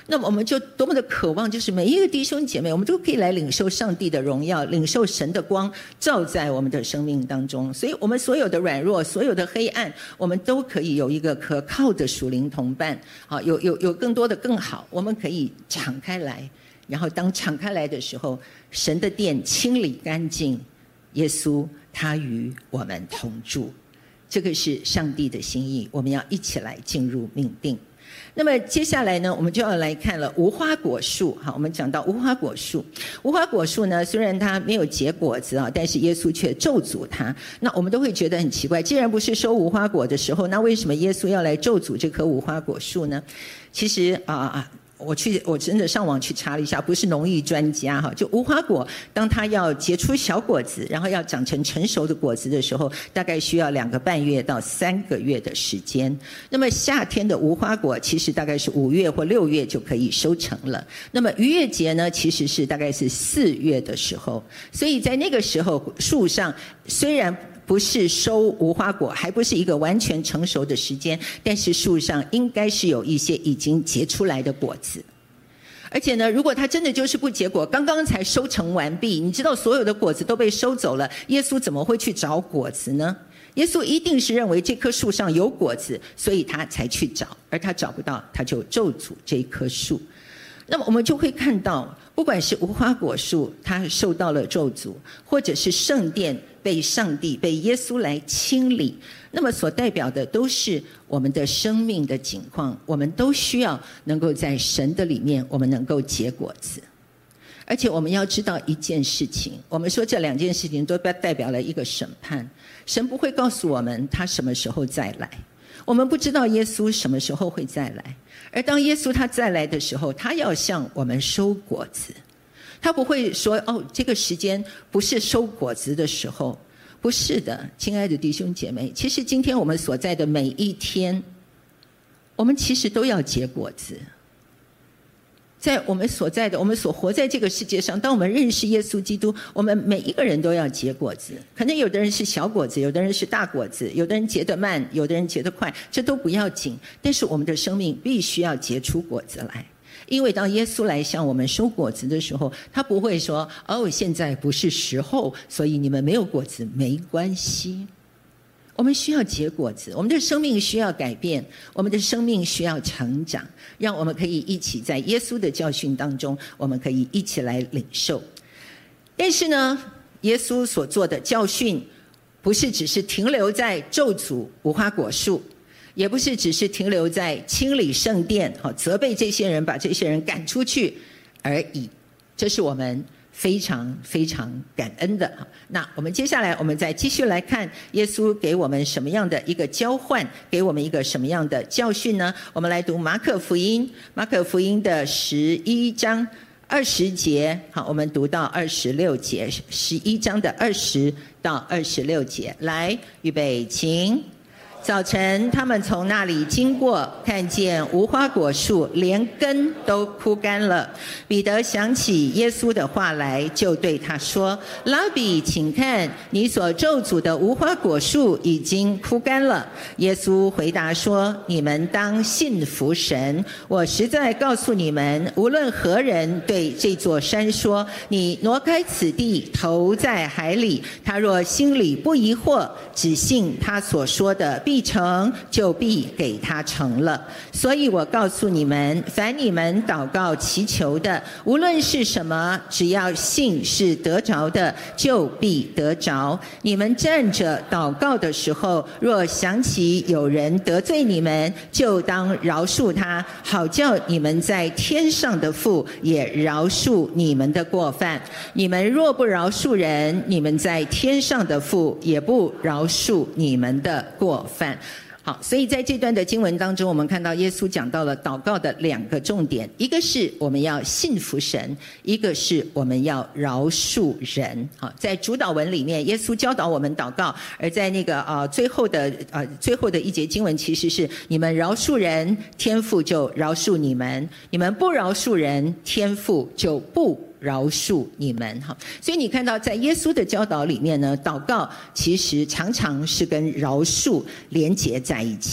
[SPEAKER 1] 那么我们就多么的渴望，就是每一个弟兄姐妹，我们都可以来领受上帝的荣耀，领受神的光照在我们的生命当中。所以我们所有的软弱，所有的黑暗，我们都可以有一个可靠的属灵同伴，好，有有有更多的更好，我们可以敞开来。然后当敞开来的时候，神的殿清理干净，耶稣他与我们同住，这个是上帝的心意，我们要一起来进入命定。那么接下来呢，我们就要来看了无花果树。好，我们讲到无花果树，无花果树呢，虽然它没有结果子啊，但是耶稣却咒诅它。那我们都会觉得很奇怪，既然不是收无花果的时候，那为什么耶稣要来咒诅这棵无花果树呢？其实啊啊。我去，我真的上网去查了一下，不是农艺专家哈，就无花果，当它要结出小果子，然后要长成成熟的果子的时候，大概需要两个半月到三个月的时间。那么夏天的无花果其实大概是五月或六月就可以收成了。那么逾越节呢，其实是大概是四月的时候，所以在那个时候，树上虽然不是收无花果，还不是一个完全成熟的时间，但是树上应该是有一些已经结出来的果子。而且呢，如果它真的就是不结果，刚刚才收成完毕，你知道所有的果子都被收走了，耶稣怎么会去找果子呢？耶稣一定是认为这棵树上有果子，所以他才去找，而他找不到，他就咒诅这棵树。那么我们就会看到，不管是无花果树它受到了咒诅，或者是圣殿被上帝被耶稣来清理，那么所代表的都是我们的生命的景况，我们都需要能够在神的里面，我们能够结果子。而且我们要知道一件事情，我们说这两件事情都代表了一个审判，神不会告诉我们他什么时候再来，我们不知道耶稣什么时候会再来，而当耶稣他再来的时候，他要向我们收果子，他不会说哦，这个时间不是收果子的时候，不是的，亲爱的弟兄姐妹，其实今天我们所在的每一天，我们其实都要结果子。在我们所在的，我们所活在这个世界上，当我们认识耶稣基督，我们每一个人都要结果子。可能有的人是小果子，有的人是大果子，有的人结得慢，有的人结得快，这都不要紧。但是我们的生命必须要结出果子来，因为当耶稣来向我们收果子的时候，他不会说哦，现在不是时候，所以你们没有果子没关系。我们需要结果子，我们的生命需要改变，我们的生命需要成长，让我们可以一起在耶稣的教训当中，我们可以一起来领受。但是呢，耶稣所做的教训不是只是停留在咒诅无花果树，也不是只是停留在清理圣殿，责备这些人，把这些人赶出去而已。这是我们非常非常感恩的。那我们接下来我们再继续来看耶稣给我们什么样的一个交换，给我们一个什么样的教训呢？我们来读马可福音，马可福音的十一章二十节，好，我们读到二十六节，十一章的二十到二十六节，来，预备，请。早晨，他们从那里经过，看见无花果树连根都枯干了。彼得想起耶稣的话来，就对他说：“拉比，请看，你所咒诅的无花果树已经枯干了。”耶稣回答说：“你们当信服神。我实在告诉你们，无论何人对这座山说：‘你挪开此地，投在海里’，他若心里不疑惑，只信他所说的必成，就必给他成了。所以我告诉你们，凡你们祷告祈求的，无论是什么，只要信是得着的，就必得着。你们站着祷告的时候，若想起有人得罪你们，就当饶恕他，好叫你们在天上的父也饶恕你们的过犯。你们若不饶恕人，你们在天上的父也不饶恕你们的过犯。”好，所以在这段的经文当中，我们看到耶稣讲到了祷告的两个重点，一个是我们要信服神，一个是我们要饶恕人。好，在主祷文里面，耶稣教导我们祷告，而在那个呃最后的呃最后的一节经文，其实是你们饶恕人，天父就饶恕你们；你们不饶恕人，天父就不饶恕你们。好，所以你看到在耶稣的教导里面呢，祷告其实常常是跟饶恕连结在一起。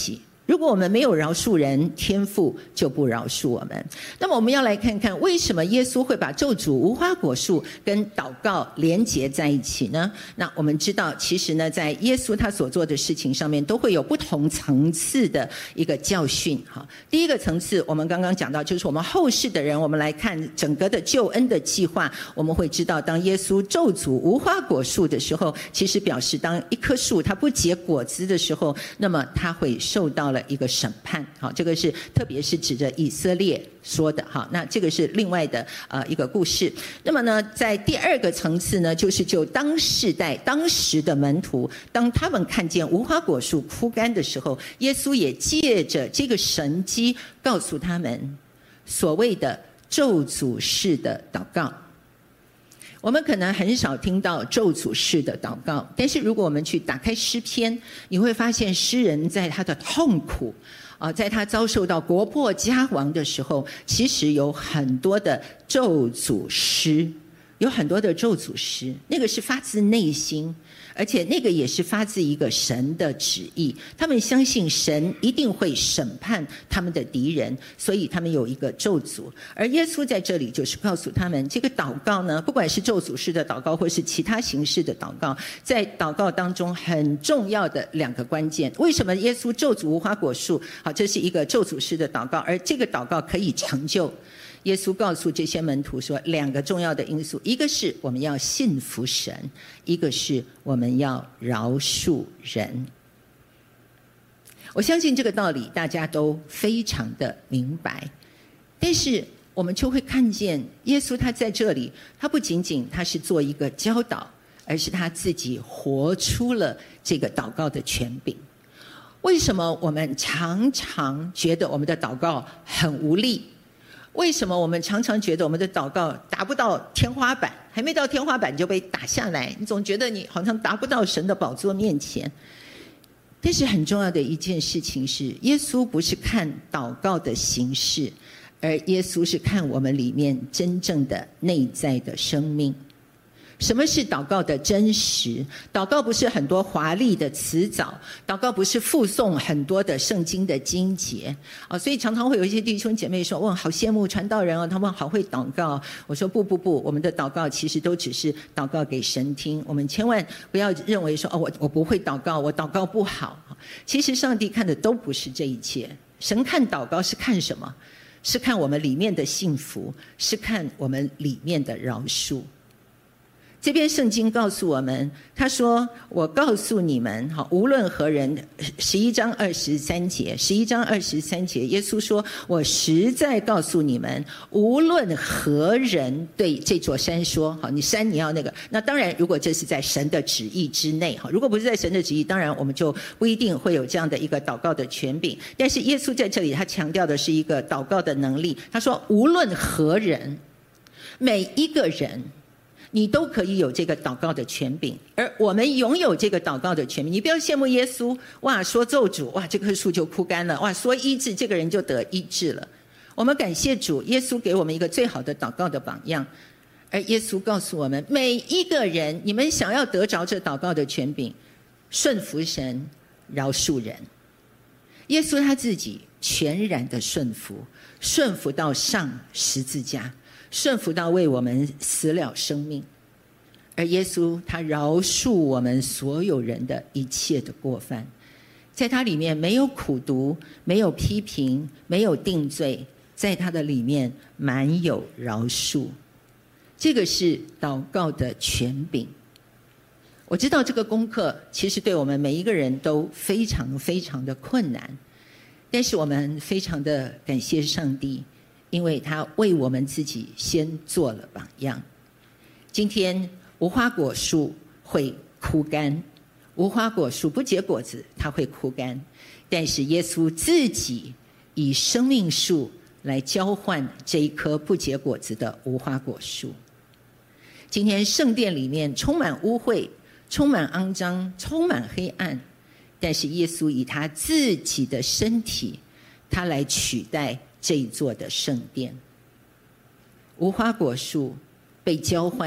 [SPEAKER 1] 如果我们没有饶恕人，天父就不饶恕我们。那么我们要来看看，为什么耶稣会把咒诅无花果树跟祷告连结在一起呢？那我们知道，其实呢，在耶稣他所做的事情上面，都会有不同层次的一个教训。哈，第一个层次，我们刚刚讲到，就是我们后世的人，我们来看整个的救恩的计划，我们会知道，当耶稣咒诅无花果树的时候，其实表示当一棵树它不结果子的时候，那么它会受到了一个审判。好，这个是特别是指着以色列说的。好，那这个是另外的呃一个故事。那么呢，在第二个层次呢，就是就当世代当时的门徒，当他们看见无花果树枯干的时候，耶稣也借着这个神迹告诉他们所谓的咒诅式的祷告。我们可能很少听到咒诅式的祷告，但是如果我们去打开诗篇，你会发现诗人在他的痛苦啊，在他遭受到国破家亡的时候，其实有很多的咒诅诗，有很多的咒诅诗，那个是发自内心，而且那个也是发自一个神的旨意。他们相信神一定会审判他们的敌人，所以他们有一个咒诅。而耶稣在这里就是告诉他们，这个祷告呢，不管是咒诅式的祷告或是其他形式的祷告，在祷告当中很重要的两个关键。为什么耶稣咒诅无花果树？好，这是一个咒诅式的祷告，而这个祷告可以成就。耶稣告诉这些门徒说，两个重要的因素，一个是我们要信服神，一个是我们要饶恕人。我相信这个道理大家都非常的明白，但是我们就会看见耶稣他在这里，他不仅仅他是做一个教导，而是他自己活出了这个祷告的权柄。为什么我们常常觉得我们的祷告很无力？为什么我们常常觉得我们的祷告达不到天花板，还没到天花板就被打下来？你总觉得你好像达不到神的宝座面前。但是很重要的一件事情是，耶稣不是看祷告的形式，而耶稣是看我们里面真正的内在的生命。什么是祷告的真实？祷告不是很多华丽的词藻，祷告不是附送很多的圣经的经节啊，所以常常会有一些弟兄姐妹说，哇，好羡慕传道人哦，他们好会祷告。我说不不不，我们的祷告其实都只是祷告给神听，我们千万不要认为说，哦，我我不会祷告，我祷告不好。其实上帝看的都不是这一切，神看祷告是看什么？是看我们里面的幸福，是看我们里面的饶恕。这边圣经告诉我们，他说，我告诉你们，无论何人，十一章二十三节，十一章二十三节，耶稣说，我实在告诉你们，无论何人对这座山说，好，你山你要那个，那当然如果这是在神的旨意之内，如果不是在神的旨意，当然我们就不一定会有这样的一个祷告的权柄。但是耶稣在这里他强调的是一个祷告的能力，他说无论何人，每一个人你都可以有这个祷告的权柄，而我们拥有这个祷告的权柄。你不要羡慕耶稣，哇，说咒诅，哇，这棵树就枯干了，哇，说医治，这个人就得医治了。我们感谢主，耶稣给我们一个最好的祷告的榜样，而耶稣告诉我们，每一个人，你们想要得着这祷告的权柄，顺服神，饶恕人。耶稣他自己全然的顺服，顺服到上十字架，顺服到为我们死了生命。而耶稣他饶恕我们所有人的一切的过犯，在他里面没有苦毒，没有批评，没有定罪，在他的里面满有饶恕。这个是祷告的权柄。我知道这个功课其实对我们每一个人都非常非常的困难，但是我们非常的感谢上帝，因为他为我们自己先做了榜样。今天无花果树会枯干，无花果树不结果子，它会枯干，但是耶稣自己以生命树来交换这一棵不结果子的无花果树。今天圣殿里面充满污秽，充满肮脏，充满黑暗，但是耶稣以他自己的身体，他来取代这一座的圣殿。无花果树被交换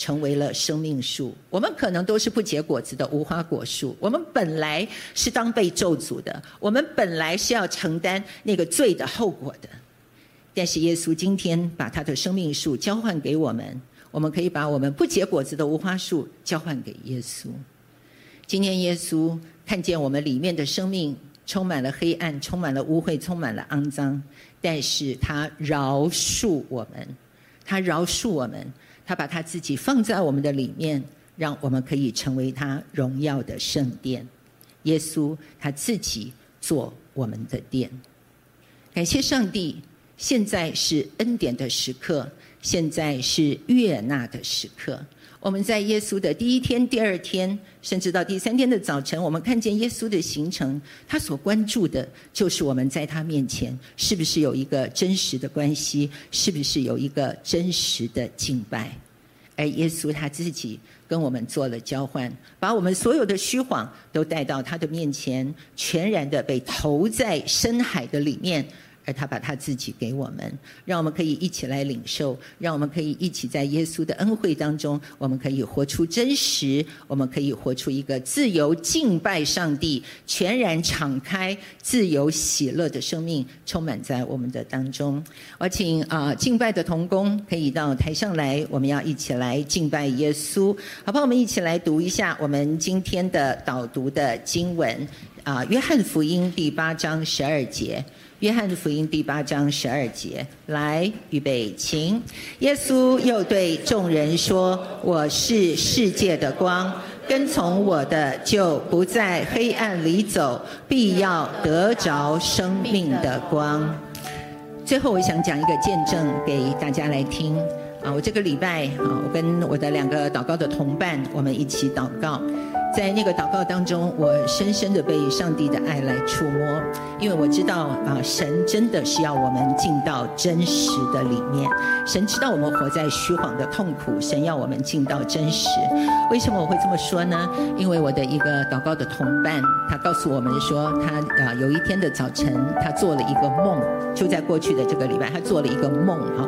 [SPEAKER 1] 成为了生命树。我们可能都是不结果子的无花果树，我们本来是当被咒诅的，我们本来是要承担那个罪的后果的。但是耶稣今天把他的生命树交换给我们，我们可以把我们不结果子的无花树交换给耶稣。今天耶稣看见我们里面的生命充满了黑暗，充满了污秽，充满了肮脏，但是他饶恕我们，他饶恕我们，他把他自己放在我们的里面，让我们可以成为他荣耀的圣殿。耶稣他自己做我们的殿。感谢上帝，现在是恩典的时刻，现在是悦纳的时刻。我们在耶稣的第一天、第二天，甚至到第三天的早晨，我们看见耶稣的行程，他所关注的就是我们在他面前是不是有一个真实的关系，是不是有一个真实的敬拜。而耶稣他自己跟我们做了交换，把我们所有的虚谎都带到他的面前，全然的被投在深海的里面，而他把他自己给我们，让我们可以一起来领受，让我们可以一起在耶稣的恩惠当中，我们可以活出真实，我们可以活出一个自由敬拜上帝、全然敞开、自由喜乐的生命，充满在我们的当中。我请啊、呃、敬拜的同工可以到台上来，我们要一起来敬拜耶稣，好不好？我们一起来读一下我们今天的导读的经文啊、呃，约翰福音第八章十二节。约翰福音第八章十二节，来，预备，请。耶稣又对众人说：“我是世界的光，跟从我的就不在黑暗里走，必要得着生命的光。”最后，我想讲一个见证给大家来听啊！我这个礼拜啊，我跟我的两个祷告的同伴，我们一起祷告。在那个祷告当中，我深深的被上帝的爱来触摸，因为我知道啊，神真的是要我们进到真实的里面。神知道我们活在虚谎的痛苦，神要我们进到真实。为什么我会这么说呢？因为我的一个祷告的同伴，他告诉我们说，他啊有一天的早晨，他做了一个梦，就在过去的这个礼拜，他做了一个梦哈。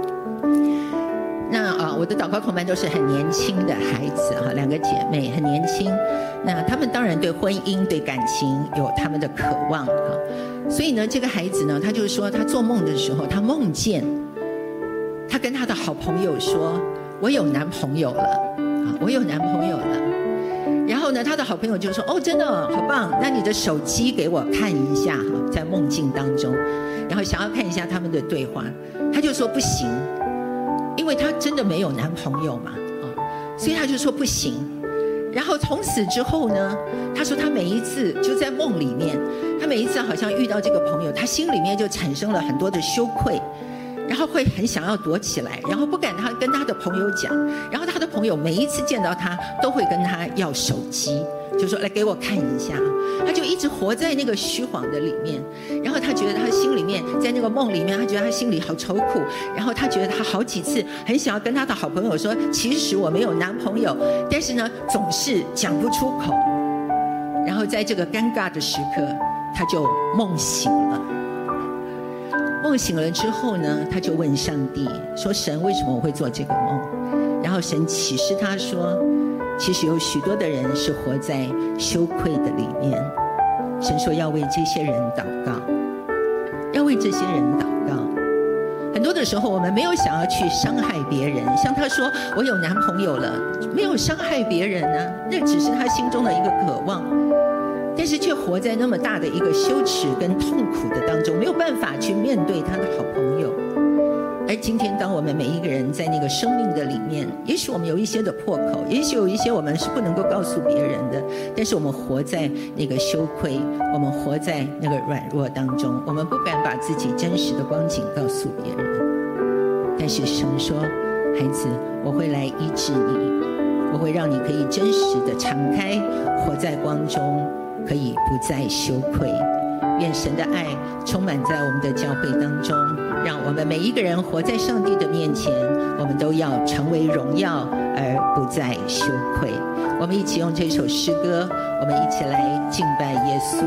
[SPEAKER 1] 那啊，我的祷告同伴都是很年轻的孩子哈，两个姐妹很年轻。那他们当然对婚姻、对感情有他们的渴望哈。所以呢，这个孩子呢，他就是说，他做梦的时候，他梦见他跟他的好朋友说：“我有男朋友了啊，我有男朋友了。”然后呢，他的好朋友就说：“哦，真的好棒，那你的手机给我看一下哈。”在梦境当中，然后想要看一下他们的对话，他就说不行。因为他真的没有男朋友嘛，啊，所以他就说不行。然后从此之后呢，他说他每一次就在梦里面，他每一次好像遇到这个朋友，他心里面就产生了很多的羞愧，然后会很想要躲起来，然后不敢他跟他的朋友讲，然后他的朋友每一次见到他都会跟他要手机，就说来给我看一下。他就一直活在那个虚谎的里面，然后他觉得他心里面在那个梦里面，他觉得他心里好愁苦，然后他觉得他好几次很想要跟他的好朋友说，其实我没有男朋友，但是呢总是讲不出口。然后在这个尴尬的时刻，他就梦醒了。梦醒了之后呢，他就问上帝说：“神，为什么我会做这个梦？”然后神启示他说，其实有许多的人是活在羞愧的里面。神说要为这些人祷告，要为这些人祷告。很多的时候我们没有想要去伤害别人，像他说我有男朋友了，没有伤害别人啊，那只是他心中的一个渴望，但是却活在那么大的一个羞耻跟痛苦的当中，没有办法去面对他的好朋友。而今天当我们每一个人在那个生命的里面，也许我们有一些的破口，也许有一些我们是不能够告诉别人的，但是我们活在那个羞愧，我们活在那个软弱当中，我们不敢把自己真实的光景告诉别人。但是神说，孩子，我会来医治你，我会让你可以真实的敞开，活在光中，可以不再羞愧。愿神的爱充满在我们的教会当中，让我们每一个人活在上帝的面前，我们都要成为荣耀而不再羞愧。我们一起用这首诗歌，我们一起来敬拜耶稣。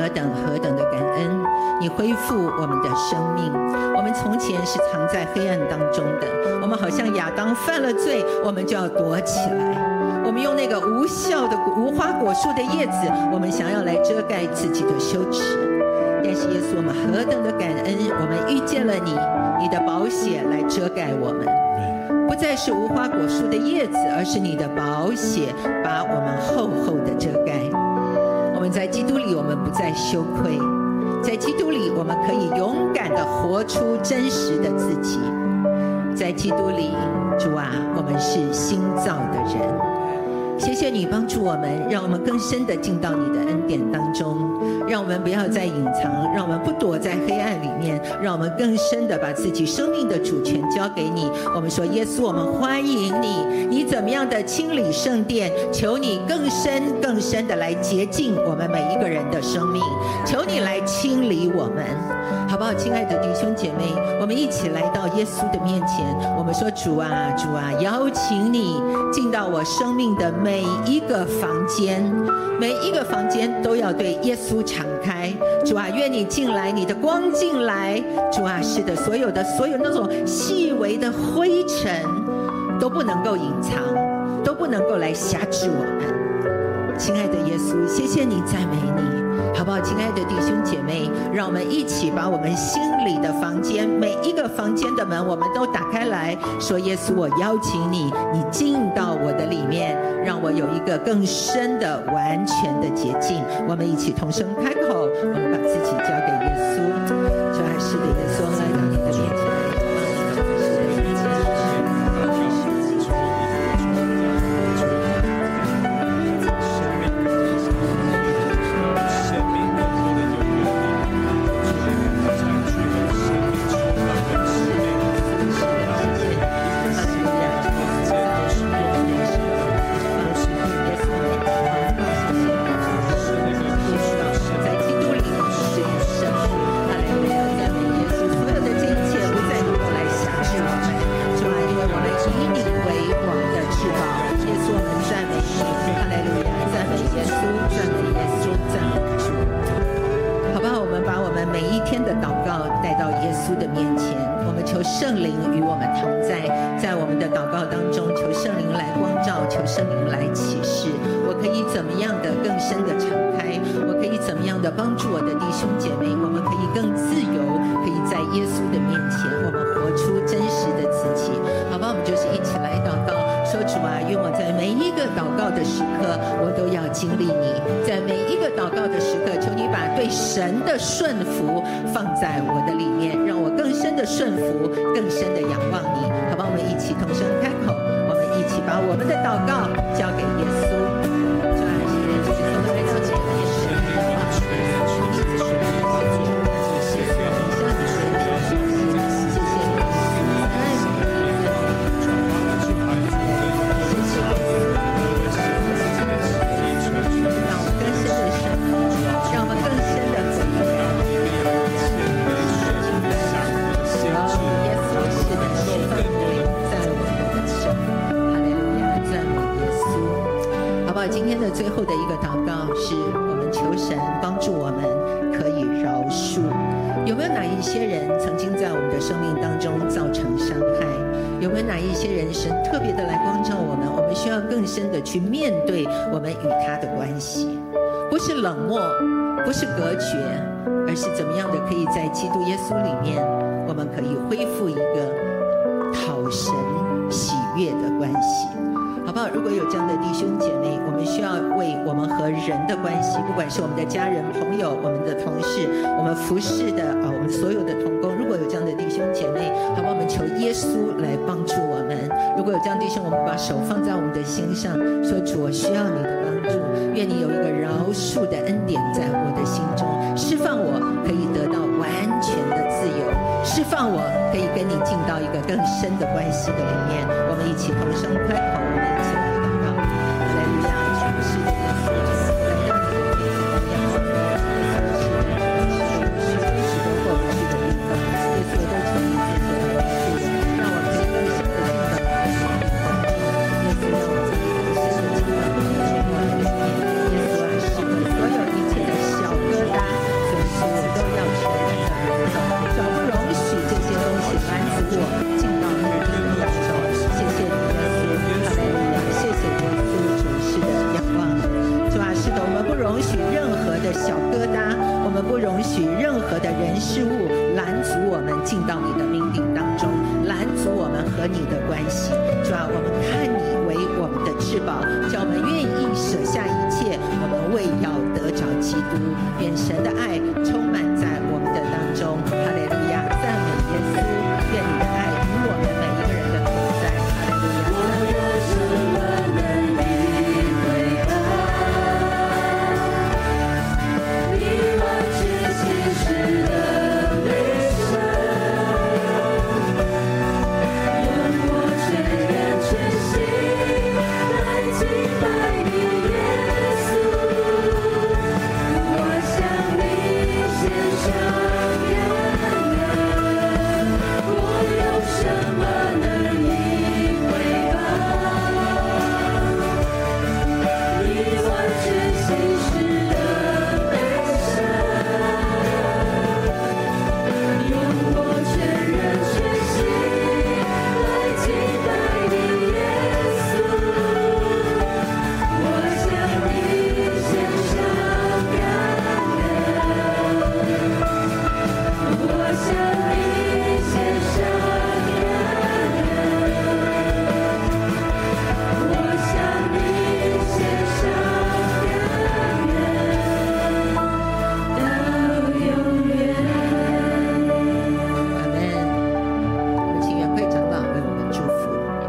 [SPEAKER 1] 何等何等的感恩，你恢复我们的生命。我们从前是藏在黑暗当中的，我们好像亚当犯了罪，我们就要躲起来，我们用那个无效的无花果树的叶子，我们想要来遮盖自己的羞耻。但是耶稣，我们何等的感恩，我们遇见了你，你的宝血来遮盖我们，不再是无花果树的叶子，而是你的宝血把我们厚厚的遮盖。我们在基督里，我们不再羞愧，在基督里，我们可以勇敢地活出真实的自己。在基督里，主啊，我们是新造的人。谢谢你帮助我们，让我们更深地进到你的恩典当中，让我们不要再隐藏，让我们不躲在黑暗里面，让我们更深地把自己生命的主权交给你。我们说，耶稣，我们欢迎你，你怎么样的清理圣殿，求你更深更深地来洁净我们每一个人的生命，求你来清理我们，好不好？亲爱的弟兄姐妹，我们一起来到耶稣的面前，我们说，主啊，主啊，邀请你进到我生命的每一个房间，每一个房间都要对耶稣敞开。主啊，愿你进来，你的光进来。主啊，是的，所有的所有那种细微的灰尘都不能够隐藏，都不能够来辖制我们。亲爱的耶稣，谢谢你，赞美你。好不好？亲爱的弟兄姐妹，让我们一起把我们心里的房间，每一个房间的门我们都打开来说，耶稣，我邀请你，你进到我的里面，让我有一个更深的完全的洁净。我们一起同声开口，我们把自己交给耶稣。主啊，是的，耶稣，来到你的面前。神的顺服放在我的里面，让我更深的顺服，更深的仰望你，好吧？我们一起同声开口，我们一起把我们的祷告交给耶稣。主啊，谢谢主，我们来到这里面是一直说，谢谢你，谢谢今天的最后的一个祷告是我们求神帮助我们可以饶恕。有没有哪一些人曾经在我们的生命当中造成伤害？有没有哪一些人神特别的来光照我们，我们需要更深的去面对我们与他的关系，不是冷漠，不是隔绝，而是怎么样的可以在基督耶稣里面，我们可以恢复一个讨神喜悦的关系，好不好？如果有这样的弟兄姐妹，我们需要为我们和人的关系，不管是我们的家人、朋友、我们的同事、我们服侍的啊，我们所有的同工，如果有这样的弟兄姐妹，好不好？我们求耶稣来帮助我们。如果有这样的弟兄，我们把手放在我们的心上，说主，我需要你的帮助，愿你有一个饶恕的恩典在我的心中，释放我可以得到完全的自由，释放我可以跟你进到一个更深的关系的里面。我们一起同声开口，我们一起来祷告。哈利路亚，主是的耶稣，来到你的面前，仰望你，许多许多过不去的地方，耶稣都求你赐给我们助，让我可以更深的进到你的生命当中。耶稣让我可以更深的进到你的生命里面。耶稣啊，使所有一切的小疙瘩。 疙瘩，我们不容许任何的人事物拦阻我们进到你的命定当中，拦阻我们和你的关系。主啊，我们看你为我们的至宝，叫我们愿意舍下一切，我们为要得着基督。愿神的爱充满在我们的当中。哈利路亚，赞美耶稣。愿你的爱与我们每一个人的同在。哈利路亚。我有什么能以回报？你完全启示的美善，用我全人全心来敬拜你耶稣。我向你献上感恩，我有什么能以回报？你完全启示的美善，用我全人全心来敬拜你耶稣。我向你献上感恩，我向你献上感恩，我向你献上感恩，到永远。阿门。我们请元会长老为我们祝福。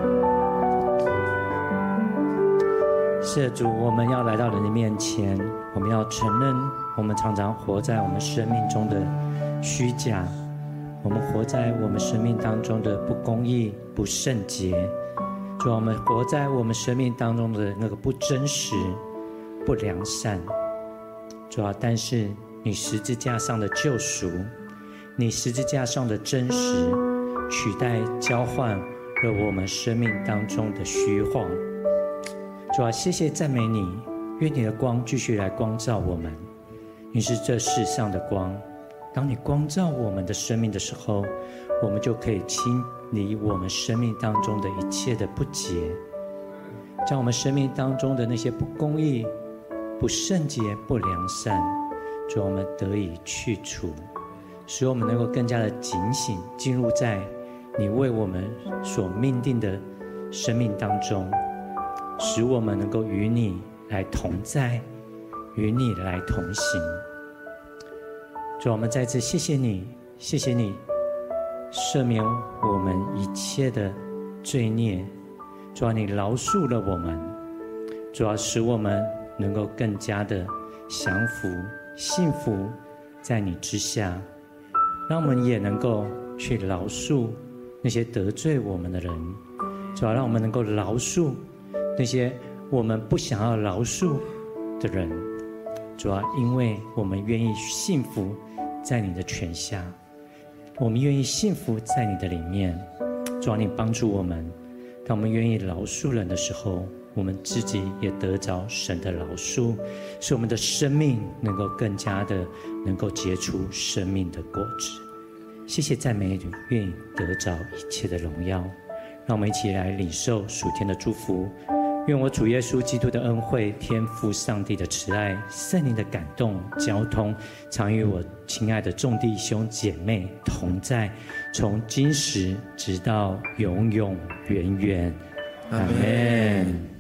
[SPEAKER 2] 是的，主，我们要来到你的面前，我们要承认，我们常常活在我们生命中的虚假，我们活在我们生命当中的不公义、不圣洁。主，我们活在我们生命当中的那个不真实、不良善。主啊，但是你十字架上的救赎，你十字架上的真实，取代交换了我们生命当中的虚晃。主啊，谢谢赞美你，愿你的光继续来光照我们。你是这世上的光，当你光照我们的生命的时候，我们就可以清理我们生命当中的一切的不洁，将我们生命当中的那些不公义、不圣洁、不良善，主，我们得以去除，使我们能够更加的警醒，进入在你为我们所命定的生命当中，使我们能够与你来同在，与你来同行。主，我们再次谢谢你，谢谢你赦免我们一切的罪孽。主啊，你饶恕了我们，主啊，使我们能够更加的降服、幸福在你之下，让我们也能够去饶恕那些得罪我们的人。主啊，让我们能够饶恕那些我们不想要饶恕的人。主啊，因为我们愿意幸福在你的权下，我们愿意幸福在你的里面。主啊，你帮助我们，当我们愿意饶恕人的时候，我们自己也得着神的饶恕，使我们的生命能够更加的能够结出生命的果子。谢谢赞美你，愿意得着一切的荣耀。让我们一起来领受属天的祝福。愿我主耶稣基督的恩惠、天父上帝的慈爱、圣灵的感动、交通，常与我亲爱的众弟兄姐妹同在，从今时直到永永远远。阿们。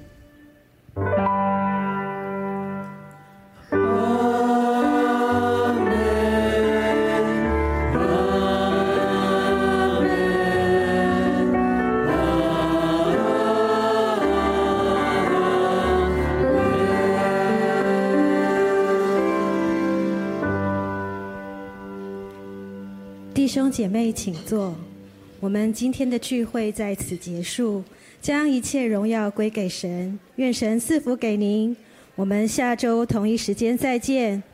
[SPEAKER 3] 弟兄姐妹请坐，我们今天的聚会在此结束，将一切荣耀归给神，愿神赐福给您，我们下周同一时间再见。